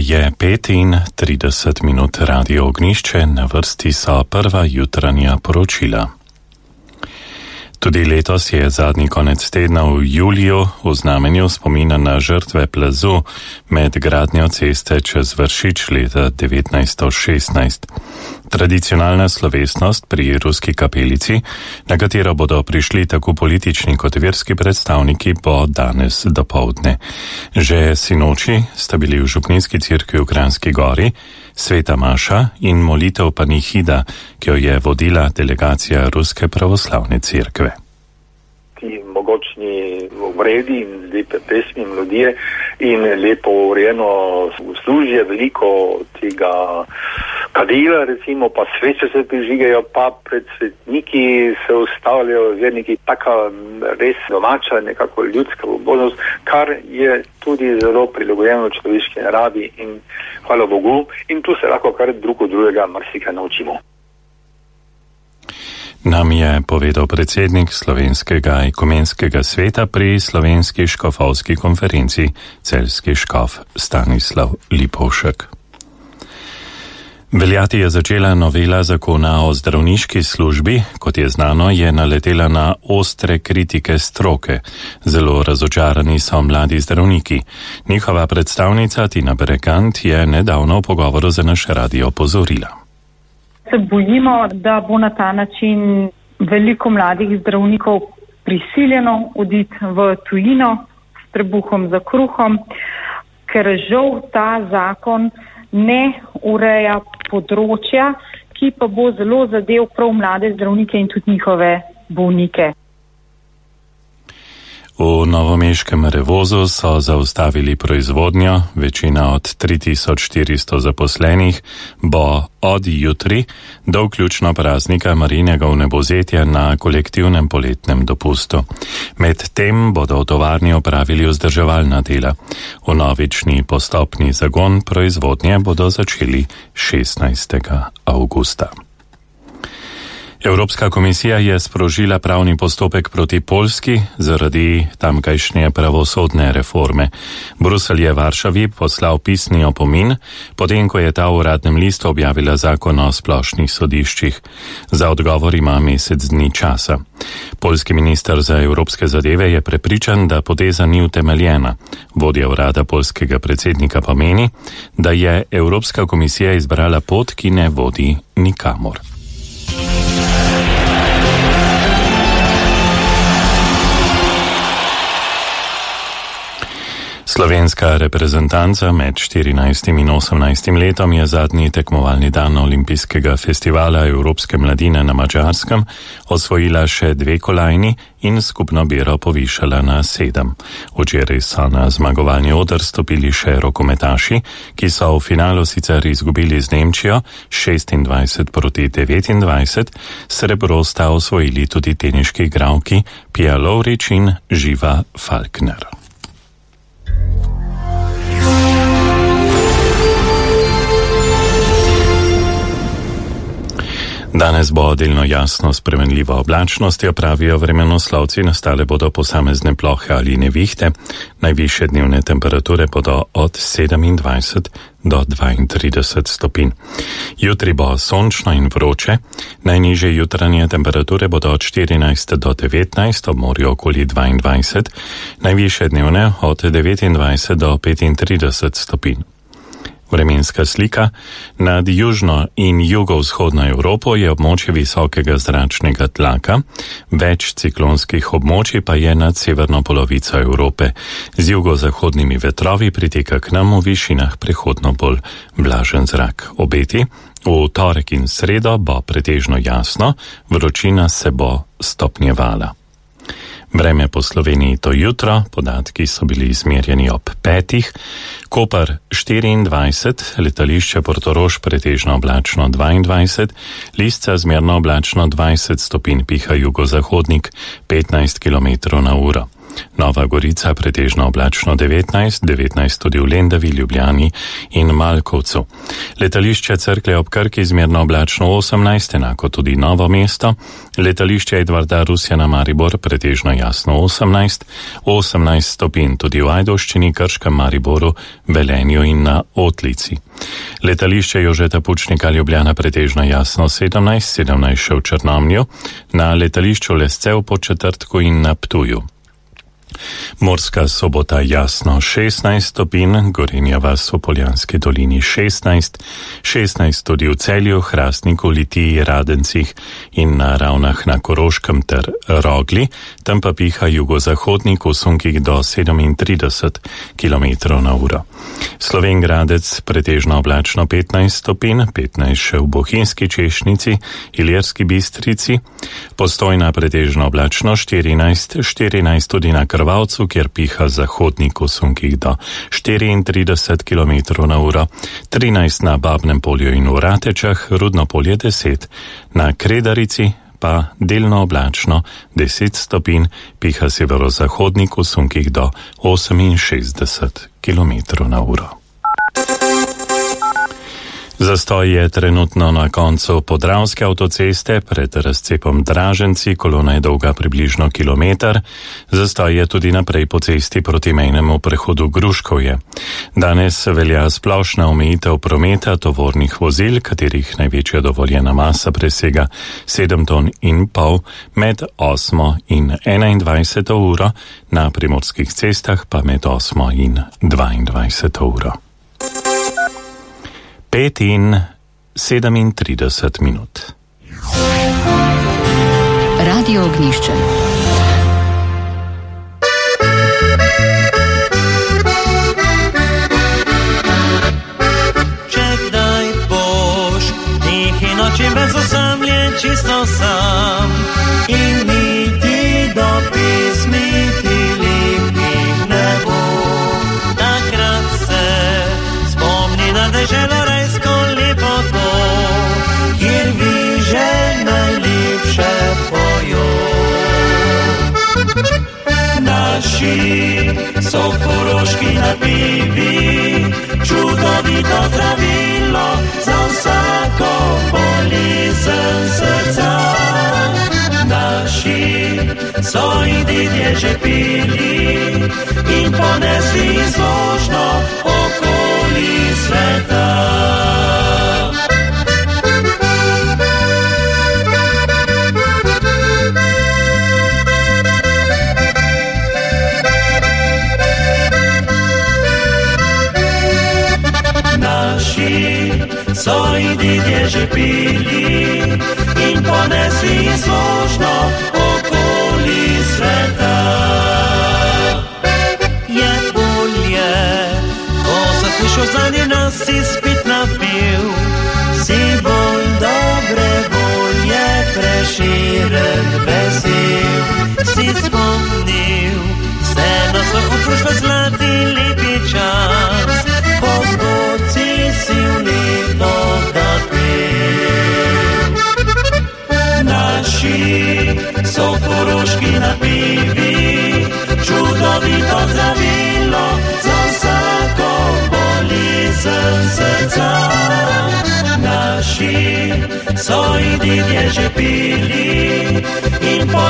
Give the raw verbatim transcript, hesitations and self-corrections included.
je petintrideset minut Radio Ognišče, na vrsti so prva jutranja poročila. Tudi letos je zadnji konec tedna v juliju v znamenju spomina na žrtve plazu med gradnjo ceste čez Vršič leta devetnajststo šestnajst. Tradicionalna slovesnost pri ruski kapelici, na katero bodo prišli tako politični kot verski predstavniki, bo danes dopoldne. Že sinoči sta bili v župninski cerkvi v Kranjski Gori sveta maša in molitev panihida, ki jo je vodila delegacija Ruske pravoslavne cerkve. Ti mogočni obredi in lepe pesmi, melodije in lepo urejeno služje, veliko tega kadila, recimo, pa sveče se prižigajo, pa pred svetniki se ustavljajo verniki, taka res domača, nekako ljudska pobožnost, kar je tudi zelo prilagojeno človeški naravi in hvala Bogu, in tu se lahko kar drug od drugega marsikaj naučimo. Nam je povedal predsednik Slovenskega ekumenskega sveta pri Slovenski škofovski konferenci celjski škof Stanislav Lipovšek. Veljati je začela novela zakona o zdravniški službi, kot je znano, je naletela na ostre kritike stroke. Zelo razočarani so mladi zdravniki. Njihova predstavnica Tina Brekant je nedavno v pogovoru za naš radio opozorila. Se bojimo, da bo na ta način veliko mladih zdravnikov prisiljeno oditi v tujino s trebuhom za kruhom, ker žal ta zakon ne ureja področja, ki pa bo zelo zadev prav mlade zdravnike in tudi njihove bolnike. V novomeškem Revozu so zaustavili proizvodnjo, večina od tri tisoč štiristo zaposlenih bo od jutri do vključno praznika Marijinega vnebovzetja na kolektivnem poletnem dopustu. Medtem bodo v tovarni opravili vzdrževalna dela. Vnovični postopni zagon proizvodnje bodo začeli šestnajstega avgusta. Evropska komisija je sprožila pravni postopek proti Poljski zaradi tamkajšnje pravosodne reforme. Bruselj je Varšavi poslal pisni opomin, potem ko je ta v uradnem listu objavila zakon o splošnih sodiščih. Za odgovor ima mesec dni časa. Poljski minister za evropske zadeve je prepričan, da poteza ni utemeljena. Vodja urada poljskega predsednika pa meni, da je Evropska komisija izbrala pot, ki ne vodi nikamor. Slovenska reprezentanca med štirinajstim in osemnajstim letom je zadnji tekmovalni dan olimpijskega festivala Evropske mladine na Madžarskem osvojila še dve kolajni in skupno biro povišala na sedem. Včeraj so na zmagovalni oder stopili še rokometaši, ki so v finalu sicer izgubili z Nemčijo šestindvajset proti devetindvajset, srebro sta osvojili tudi teniški igralki Pia Lovrič in Živa Falkner. Danes bo delno jasno spremenljiva oblačnost, pravijo vremenoslovci, nastale bodo posamezne plohe ali nevihte. Najvišje dnevne temperature bodo od sedemindvajset do dvaintrideset stopinj. Jutri bo sončno in vroče, najnižje jutranje temperature bodo od štirinajst do devetnajst, ob morju okoli dvaindvajset, najvišje dnevne od devetindvajset do petintrideset stopinj. Vremenska slika. Nad južno in jugovzhodno Evropo je območje visokega zračnega tlaka, več ciklonskih območij pa je nad severno polovico Evrope. Z jugozahodnimi vetrovi priteka k nam v višinah prehodno bolj vlažen zrak. Obeti. V torek in sredo bo pretežno jasno, vročina se bo stopnjevala. Vreme po Sloveniji to jutro, podatki so bili izmerjeni ob petih, Koper štiriindvajset, letališče Portorož pretežno oblačno dvaindvajset, Lisca zmerno oblačno dvajset stopinj, piha jugozahodnik petnajst kilometrov na uro. Nova Gorica pretežno oblačno devetnajst, devetnajst tudi v Lendavi, Ljubljani in Malkovcu. Letališče Cerklje ob Krki zmerno oblačno osemnajst, enako tudi Novo mesto. Letališče Edvarda Rusjana Maribor pretežno jasno osemnajst, osemnajst stopinj tudi v Ajdovščini, Krškem, Mariboru, Velenju in na Otlici. Letališče Jožeta Pučnika Ljubljana pretežno jasno sedemnajst, sedemnajst še v Črnomlju, na letališču Lescev po Četrtku in na Ptuju. Murska Sobota jasno šestnajst stopinj, Gorenja vas v Poljanski dolini šestnajst, šestnajst tudi v Celju, Hrastniku, Litiji, Radencih in na Ravnah na Koroškem ter Rogli, tam pa piha jugozahodnik v sunkih do sedemintrideset kilometrov na uro. Slovenj Gradec pretežno oblačno petnajst stopinj, petnajst še v Bohinjski Češnici, Ilirski Bistrici, Postojna pretežno oblačno štirinajst, štirinajst tudi na Krvavcu, kjer piha zahodnik v sunkih do štiriintrideset kilometrov na uro, trinajst na Babnem polju in v Ratečah, Rudno polje deset, na Kredarici pa delno oblačno deset stopinj, piha severozahodnik v sunkih do oseminšestdeset kilometrov na uro. Zastoj je trenutno na koncu Podravske avtoceste pred razcepom Draženci, kolona je dolga približno kilometer. Zastoj je tudi naprej po cesti proti mejnemu prehodu Gruškovje. Danes velja splošna omejitev prometa tovornih vozil, katerih največja dovoljena masa presega sedem ton in pol med osmo in enaindvajseto uro, na primorskih cestah pa med osmo in dvaindvajseto uro. Pet in sedemintrideset minut. Radio Ognjišče. Če kdaj boš tihi noči bezosamljen, čisto sam in niti do pismi ti lepih ne bo, takrat se spomni na deželo lepoto, kjer viže najlepše pojo. Naši so koroški napivi, čudovito zdravilo za vsako bolezen srca. Naši so in dedje že pili in ponesli zložno okoli sveta. So in dedje že pili in ponesli zložno okoli sveta. Je bolje, ko se slišal zadnji nas si spet napil, si bolj dobre volje preširen vesel, si spomnil, vse nas okružba zlati lepi čas, po zgodci si v leto da pil. Naši so koroški napivi, čudovito zdravilo za vsako bolezen srca. Naši so in dedje že pili in po